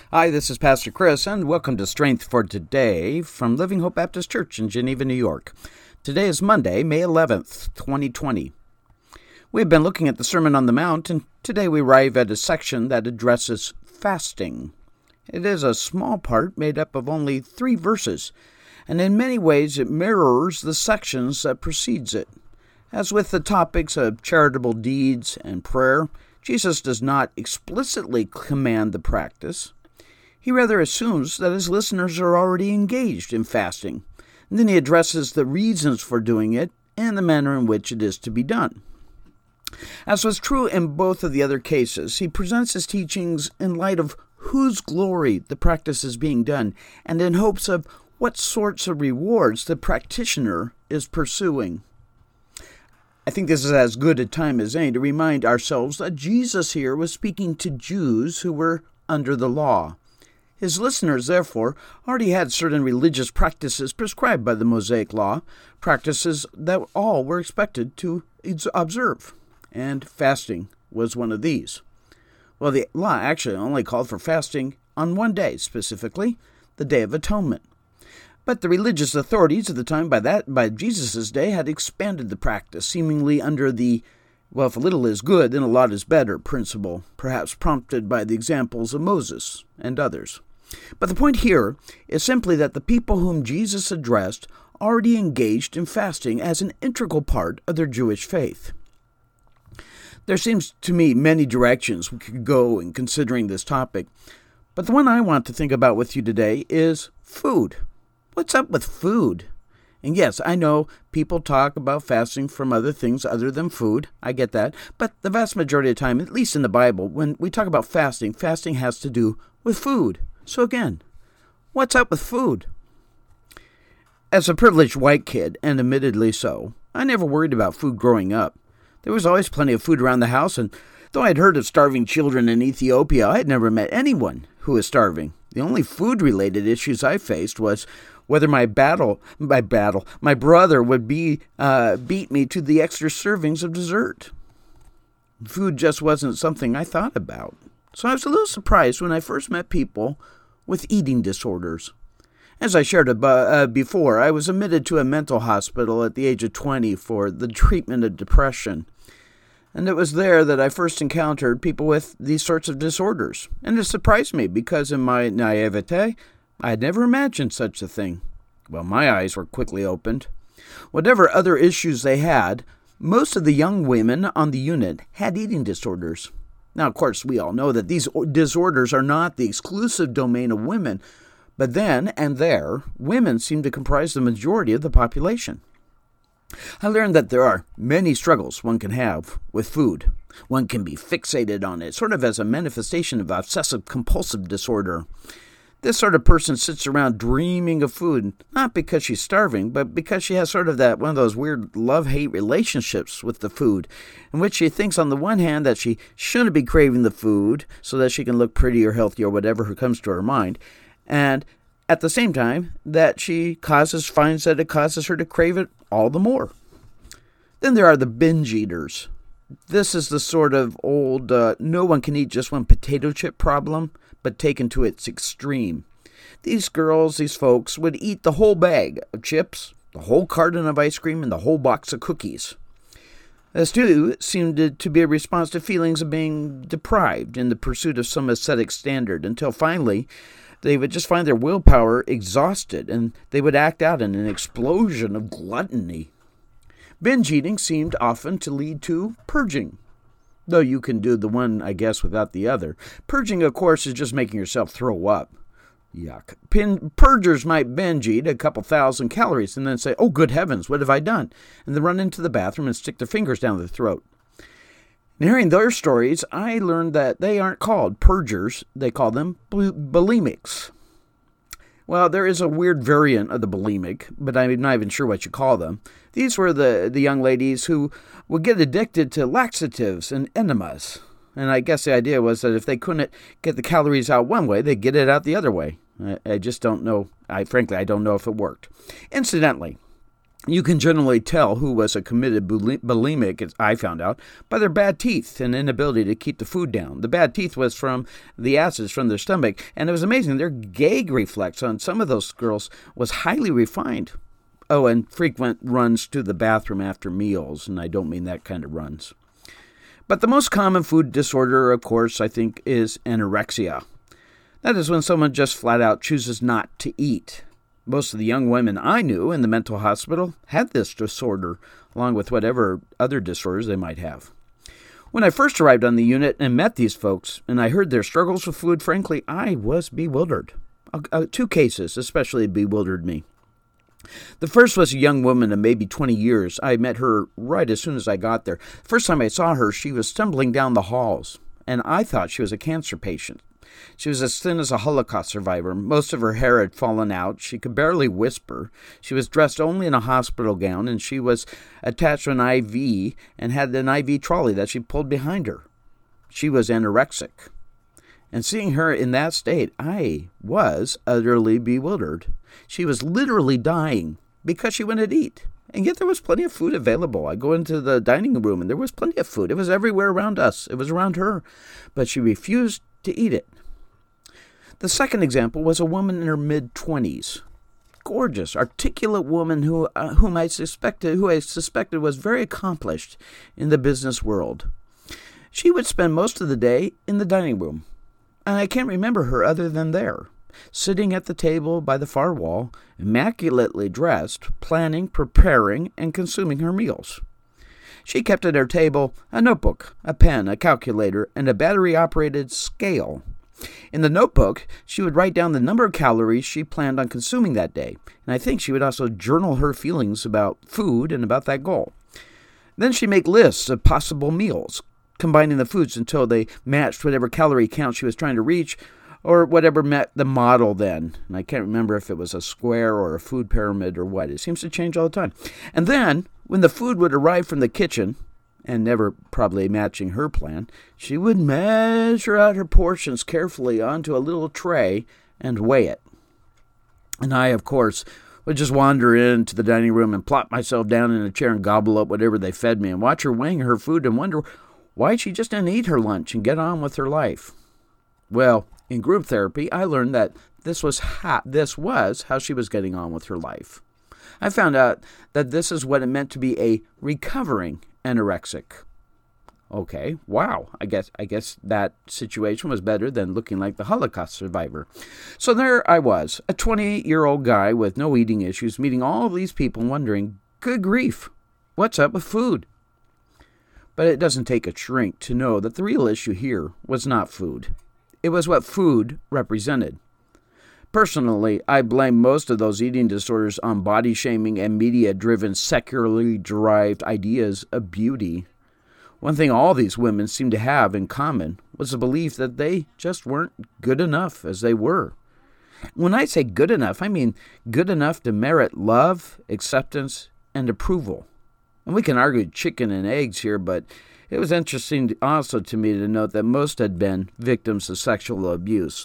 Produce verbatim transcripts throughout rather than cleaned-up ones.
Hi, this is Pastor Chris, and welcome to Strength for Today from Living Hope Baptist Church in Geneva, New York. Today is Monday, May eleventh, twenty twenty. We've been looking at the Sermon on the Mount, and today we arrive at a section that addresses fasting. It is a small part made up of only three verses, and in many ways it mirrors the sections that precedes it. As with the topics of charitable deeds and prayer, Jesus does not explicitly command the practice. He rather assumes that his listeners are already engaged in fasting, and then he addresses the reasons for doing it and the manner in which it is to be done. As was true in both of the other cases, he presents his teachings in light of whose glory the practice is being done, and in hopes of what sorts of rewards the practitioner is pursuing. I think this is as good a time as any to remind ourselves that Jesus here was speaking to Jews who were under the law. His listeners, therefore, already had certain religious practices prescribed by the Mosaic Law, practices that all were expected to observe, and fasting was one of these. Well, the law actually only called for fasting on one day, specifically, the Day of Atonement. But the religious authorities at the time, by that by Jesus' day, had expanded the practice, seemingly under the, well, if a little is good, then a lot is better principle, perhaps prompted by the examples of Moses and others. But the point here is simply that the people whom Jesus addressed already engaged in fasting as an integral part of their Jewish faith. There seems to me many directions we could go in considering this topic, but the one I want to think about with you today is food. What's up with food? And yes, I know people talk about fasting from other things other than food. I get that. But the vast majority of the time, at least in the Bible, when we talk about fasting, fasting has to do with food. So again, what's up with food? As a privileged white kid, and admittedly so, I never worried about food growing up. There was always plenty of food around the house, and though I'd heard of starving children in Ethiopia, I had never met anyone who was starving. The only food-related issues I faced was whether my battle, my battle, my brother would be uh, beat me to the extra servings of dessert. Food just wasn't something I thought about. So I was a little surprised when I first met people with eating disorders. As I shared ab- uh, before, I was admitted to a mental hospital at the age of twenty for the treatment of depression. And it was there that I first encountered people with these sorts of disorders. And it surprised me because in my naivete, I had never imagined such a thing. Well, my eyes were quickly opened. Whatever other issues they had, most of the young women on the unit had eating disorders. Now, of course, we all know that these disorders are not the exclusive domain of women, but then and there, women seem to comprise the majority of the population. I learned that there are many struggles one can have with food. One can be fixated on it, sort of as a manifestation of obsessive-compulsive disorder. This sort of person sits around dreaming of food, not because she's starving, but because she has sort of that one of those weird love-hate relationships with the food, in which she thinks on the one hand that she shouldn't be craving the food so that she can look pretty or healthy or whatever comes to her mind, and at the same time that she causes finds that it causes her to crave it all the more. Then there are the binge eaters. This is the sort of old, uh, no one can eat just one potato chip problem, but taken to its extreme. These girls, these folks, would eat the whole bag of chips, the whole carton of ice cream, and the whole box of cookies. This, too, seemed to, to be a response to feelings of being deprived in the pursuit of some ascetic standard, until finally they would just find their willpower exhausted, and they would act out in an explosion of gluttony. Binge eating seemed often to lead to purging. Though you can do the one, I guess, without the other. Purging, of course, is just making yourself throw up. Yuck. Pin- purgers might binge eat a couple thousand calories and then say, oh, good heavens, what have I done? And then run into the bathroom and stick their fingers down their throat. And hearing their stories, I learned that they aren't called purgers. They call them bul- bulimics. Well, there is a weird variant of the bulimic, but I'm not even sure what you call them. These were the, the young ladies who would get addicted to laxatives and enemas. And I guess the idea was that if they couldn't get the calories out one way, they'd get it out the other way. I, I just don't know. I Frankly, I don't know if it worked. Incidentally, You can generally tell who was a committed bulimic, as I found out, by their bad teeth and inability to keep the food down. The bad teeth was from the acids from their stomach, and it was amazing. Their gag reflex on some of those girls was highly refined. Oh, and frequent runs to the bathroom after meals, and I don't mean that kind of runs. But the most common food disorder, of course, I think, is anorexia. That is when someone just flat out chooses not to eat. Most of the young women I knew in the mental hospital had this disorder, along with whatever other disorders they might have. When I first arrived on the unit and met these folks, and I heard their struggles with food, frankly, I was bewildered. Uh, uh, two cases especially bewildered me. The first was a young woman of maybe twenty years. I met her right as soon as I got there. First time I saw her, she was stumbling down the halls, and I thought she was a cancer patient. She was as thin as a Holocaust survivor. Most of her hair had fallen out. She could barely whisper. She was dressed only in a hospital gown, and she was attached to an I V and had an I V trolley that she pulled behind her. She was anorexic. And seeing her in that state, I was utterly bewildered. She was literally dying because she wouldn't eat. And yet there was plenty of food available. I go into the dining room, and there was plenty of food. It was everywhere around us. It was around her. But she refused to eat it. The second example was a woman in her mid-twenties. Gorgeous, articulate woman who uh, whom I suspected who I suspected was very accomplished in the business world. She would spend most of the day in the dining room, and I can't remember her other than there, sitting at the table by the far wall, immaculately dressed, planning, preparing, and consuming her meals. She kept at her table a notebook, a pen, a calculator, and a battery-operated scale. In the notebook, she would write down the number of calories she planned on consuming that day, and I think she would also journal her feelings about food and about that goal. Then she'd make lists of possible meals, combining the foods until they matched whatever calorie count she was trying to reach, or whatever met the model then. And I can't remember if it was a square or a food pyramid or what. It seems to change all the time. And then, when the food would arrive from the kitchen, and never probably matching her plan, she would measure out her portions carefully onto a little tray and weigh it. And I, of course, would just wander into the dining room and plop myself down in a chair and gobble up whatever they fed me and watch her weighing her food and wonder why she just didn't eat her lunch and get on with her life. Well, in group therapy, I learned that this was how, this was how she was getting on with her life. I found out that this is what it meant to be a recovering anorexic. Okay, wow. I guess I guess that situation was better than looking like the Holocaust survivor. So there I was, a twenty-year-old guy with no eating issues, meeting all of these people and wondering, good grief, what's up with food? But it doesn't take a shrink to know that the real issue here was not food. It was what food represented. Personally, I blame most of those eating disorders on body shaming and media-driven, secularly derived ideas of beauty. One thing all these women seemed to have in common was the belief that they just weren't good enough as they were. When I say good enough, I mean good enough to merit love, acceptance, and approval. And we can argue chicken and eggs here, but it was interesting also to me to note that most had been victims of sexual abuse.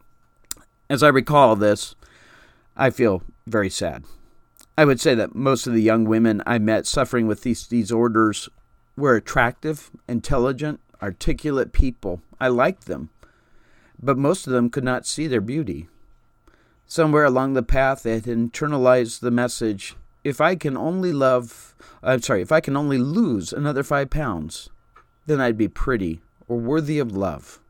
As I recall this, I feel very sad. I would say that most of the young women I met suffering with these disorders were attractive, intelligent, articulate people. I liked them, but most of them could not see their beauty. Somewhere along the path, they had internalized the message, if I can only love, I'm sorry, if I can only lose another five pounds, then I'd be pretty or worthy of love.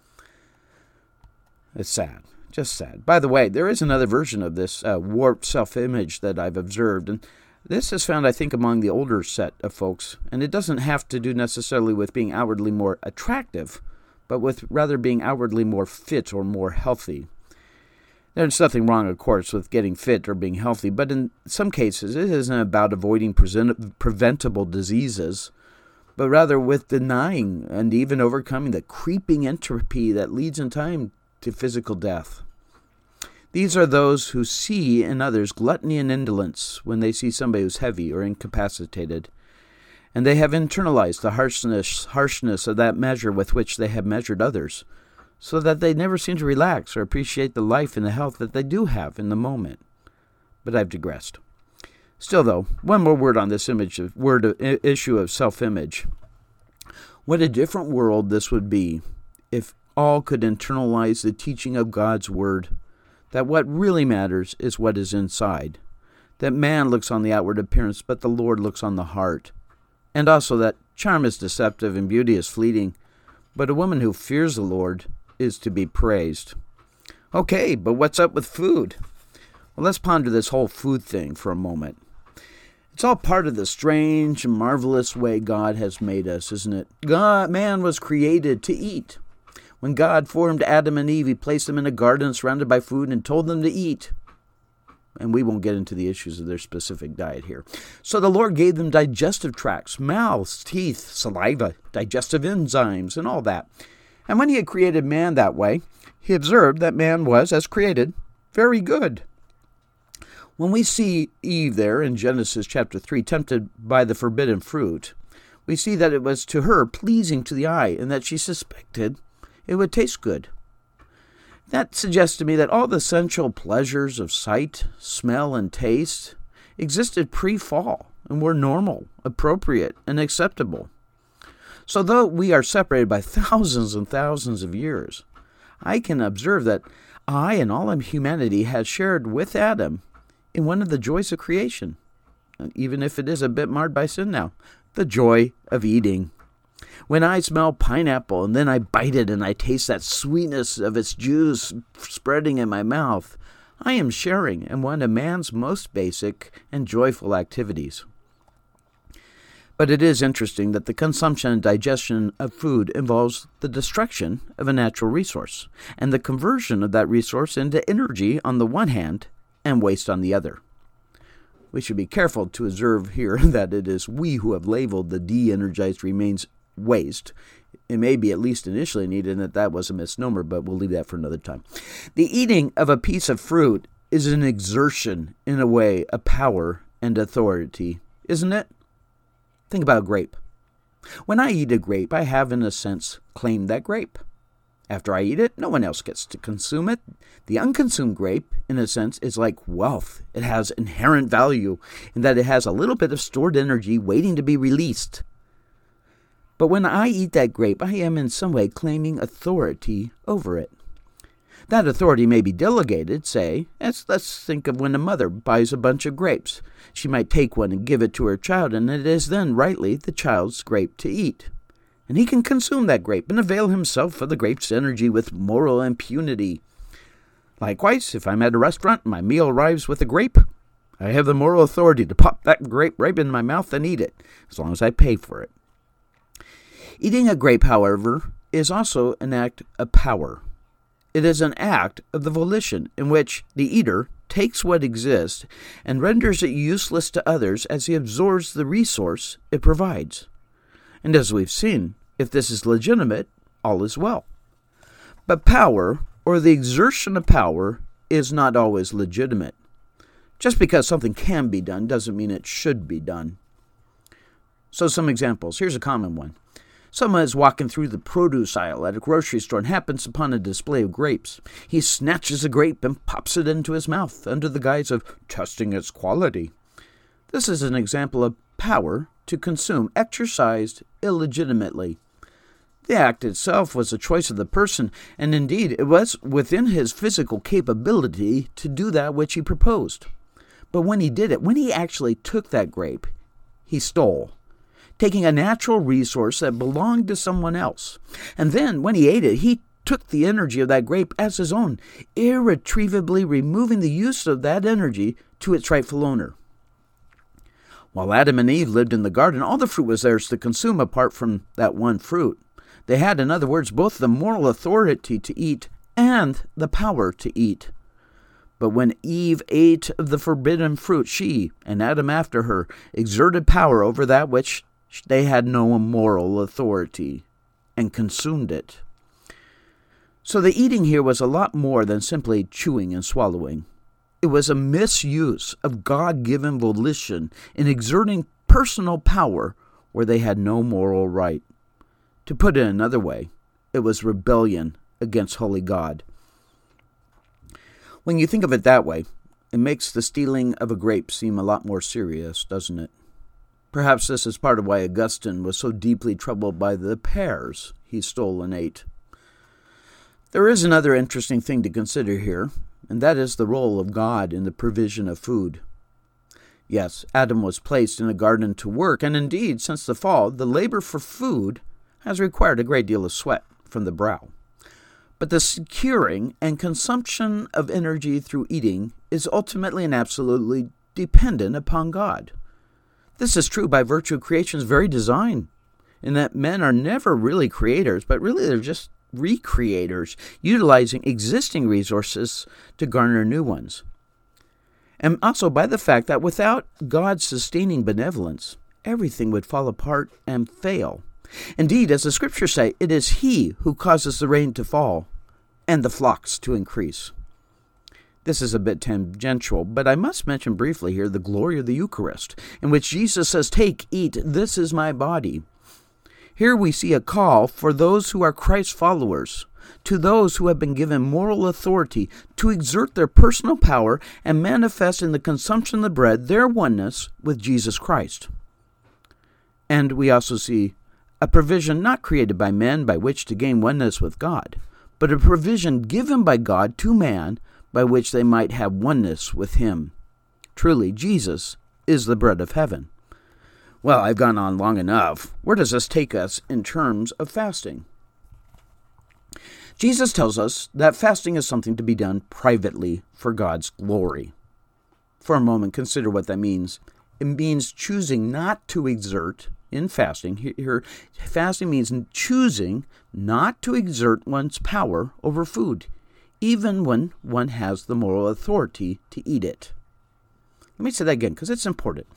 It's sad. Just sad. By the way, there is another version of this uh, warped self-image that I've observed, and this is found, I think, among the older set of folks, and it doesn't have to do necessarily with being outwardly more attractive, but with rather being outwardly more fit or more healthy. There's nothing wrong, of course, with getting fit or being healthy, but in some cases it isn't about avoiding present- preventable diseases, but rather with denying and even overcoming the creeping entropy that leads in time to physical death. These are those who see in others gluttony and indolence when they see somebody who's heavy or incapacitated, and they have internalized the harshness, harshness of that measure with which they have measured others, so that they never seem to relax or appreciate the life and the health that they do have in the moment. But I've digressed. Still, though, one more word on this image of word of, issue of self-image. What a different world this would be if all could internalize the teaching of God's word, that what really matters is what is inside, that man looks on the outward appearance, but the Lord looks on the heart, and also that charm is deceptive and beauty is fleeting, but a woman who fears the Lord is to be praised. Okay, but what's up with food? Well, let's ponder this whole food thing for a moment. It's all part of the strange and marvelous way God has made us, isn't it? God, man was created to eat. When God formed Adam and Eve, he placed them in a garden surrounded by food and told them to eat. And we won't get into the issues of their specific diet here. So the Lord gave them digestive tracts, mouths, teeth, saliva, digestive enzymes, and all that. And when he had created man that way, he observed that man was, as created, very good. When we see Eve there in Genesis chapter three, tempted by the forbidden fruit, we see that it was to her pleasing to the eye and that she suspected it would taste good. That suggests to me that all the sensual pleasures of sight, smell, and taste existed pre-fall and were normal, appropriate, and acceptable. So though we are separated by thousands and thousands of years, I can observe that I and all of humanity has shared with Adam in one of the joys of creation, even if it is a bit marred by sin now, the joy of eating. When I smell pineapple and then I bite it and I taste that sweetness of its juice spreading in my mouth, I am sharing in one of man's most basic and joyful activities. But it is interesting that the consumption and digestion of food involves the destruction of a natural resource and the conversion of that resource into energy on the one hand and waste on the other. We should be careful to observe here that it is we who have labeled the de-energized remains waste. It may be at least initially needed, and that that was a misnomer, but we'll leave that for another time. The eating of a piece of fruit is an exertion, in a way, of power and authority, isn't it? Think about a grape. When I eat a grape, I have, in a sense, claimed that grape. After I eat it, no one else gets to consume it. The unconsumed grape, in a sense, is like wealth. It has inherent value in that it has a little bit of stored energy waiting to be released. But when I eat that grape, I am in some way claiming authority over it. That authority may be delegated, say, as let's think of when a mother buys a bunch of grapes. She might take one and give it to her child, and it is then rightly the child's grape to eat. And he can consume that grape and avail himself of the grape's energy with moral impunity. Likewise, if I'm at a restaurant and my meal arrives with a grape, I have the moral authority to pop that grape right in my mouth and eat it, as long as I pay for it. Eating a grape, however, is also an act of power. It is an act of the volition in which the eater takes what exists and renders it useless to others as he absorbs the resource it provides. And as we've seen, if this is legitimate, all is well. But power, or the exertion of power, is not always legitimate. Just because something can be done doesn't mean it should be done. So some examples. Here's a common one. Someone is walking through the produce aisle at a grocery store and happens upon a display of grapes. He snatches a grape and pops it into his mouth under the guise of testing its quality. This is an example of power to consume exercised illegitimately. The act itself was a choice of the person, and indeed it was within his physical capability to do that which he proposed. But when he did it, when he actually took that grape, he stole, taking a natural resource that belonged to someone else. And then, when he ate it, he took the energy of that grape as his own, irretrievably removing the use of that energy to its rightful owner. While Adam and Eve lived in the garden, all the fruit was theirs to consume apart from that one fruit. They had, in other words, both the moral authority to eat and the power to eat. But when Eve ate of the forbidden fruit, she, and Adam after her, exerted power over that which they had no moral authority, and consumed it. So the eating here was a lot more than simply chewing and swallowing. It was a misuse of God-given volition in exerting personal power where they had no moral right. To put it another way, it was rebellion against holy God. When you think of it that way, It makes the stealing of a grape seem a lot more serious, doesn't it? Perhaps this is part of why Augustine was so deeply troubled by the pears he stole and ate. There is another interesting thing to consider here, and that is the role of God in the provision of food. Yes, Adam was placed in a garden to work, and indeed, since the fall, the labor for food has required a great deal of sweat from the brow. But the securing and consumption of energy through eating is ultimately and absolutely dependent upon God. This is true by virtue of creation's very design, in that men are never really creators, but really they're just recreators, utilizing existing resources to garner new ones. And also by the fact that without God's sustaining benevolence, everything would fall apart and fail. Indeed, as the scriptures say, it is He who causes the rain to fall and the flocks to increase. This is a bit tangential, but I must mention briefly here the glory of the Eucharist, in which Jesus says, "Take, eat, this is my body." Here we see a call for those who are Christ's followers, to those who have been given moral authority to exert their personal power and manifest in the consumption of the bread their oneness with Jesus Christ. And we also see a provision not created by men by which to gain oneness with God, but a provision given by God to man by which they might have oneness with Him. Truly, Jesus is the bread of heaven. Well, I've gone on long enough. Where does this take us in terms of fasting? Jesus tells us that fasting is something to be done privately for God's glory. For a moment, consider what that means. It means choosing not to exert in fasting. Here, fasting means choosing not to exert one's power over food, even when one has the moral authority to eat it. Let me say that again, because it's important.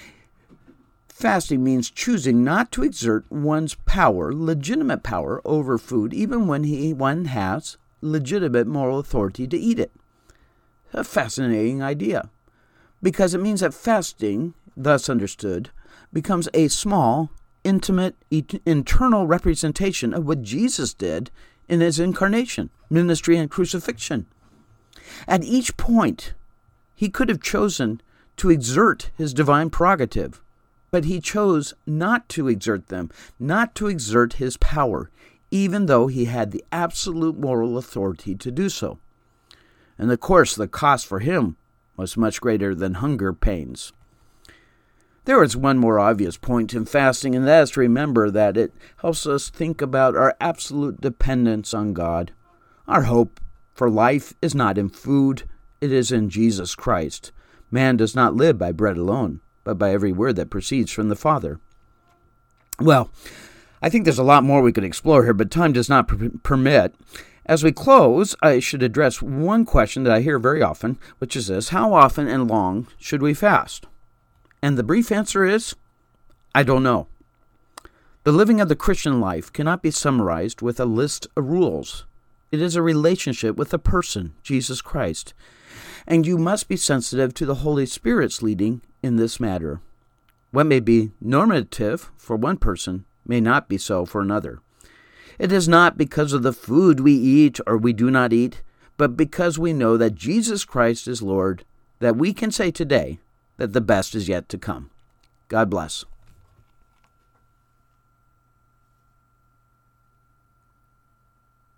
Fasting means choosing not to exert one's power, legitimate power, over food, even when he, one has legitimate moral authority to eat it. A fascinating idea, because it means that fasting, thus understood, becomes a small, intimate, et- internal representation of what Jesus did in His incarnation, ministry, and crucifixion. At each point, He could have chosen to exert His divine prerogative, but He chose not to exert them, not to exert His power, even though He had the absolute moral authority to do so. And of course, the cost for Him was much greater than hunger pains. There is one more obvious point in fasting, and that is to remember that it helps us think about our absolute dependence on God. Our hope for life is not in food, it is in Jesus Christ. Man does not live by bread alone, but by every word that proceeds from the Father. Well, I think there's a lot more we could explore here, but time does not per- permit. As we close, I should address one question that I hear very often, which is this: how often and long should we fast? And the brief answer is, I don't know. The living of the Christian life cannot be summarized with a list of rules. It is a relationship with a person, Jesus Christ, and you must be sensitive to the Holy Spirit's leading in this matter. What may be normative for one person may not be so for another. It is not because of the food we eat or we do not eat, but because we know that Jesus Christ is Lord, that we can say today that the best is yet to come. God bless.